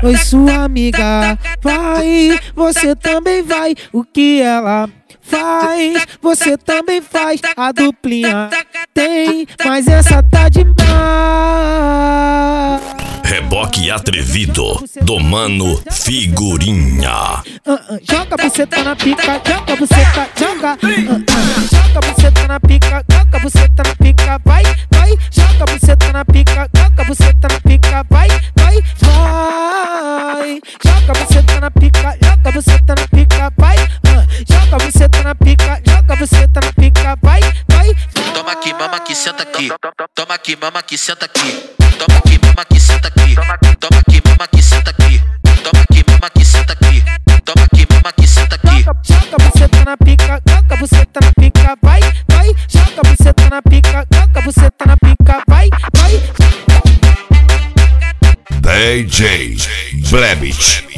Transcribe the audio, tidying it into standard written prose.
oi sua amiga, vai, você também vai. O que ela faz, você também faz. A duplinha tem, mas essa tá demais. Reboque atrevido do Mano Figurinha. Joga buceta na pica, joga buceta, joga. Joga buceta na pica, joga buceta na pica, vai, vai. Joga buceta na pica, joga buceta na pica, vai, vai, vai. Joga buceta na pica, joga buceta na pica, vai. Joga buceta na pica, joga buceta na pica, vai, vai. Toma aqui, mama aqui, senta aqui. Toma aqui, mama aqui, senta aqui. Toma aqui, mama aqui, senta aqui. Toma aqui, mama aqui, senta aqui. Toma aqui, mama aqui, senta aqui. Toma aqui, mama aqui, senta aqui. Joga buceta na pica, joga buceta na pica, vai, vai. Joga buceta na pica, joga buceta na pica, vai, vai. DJ Blebit.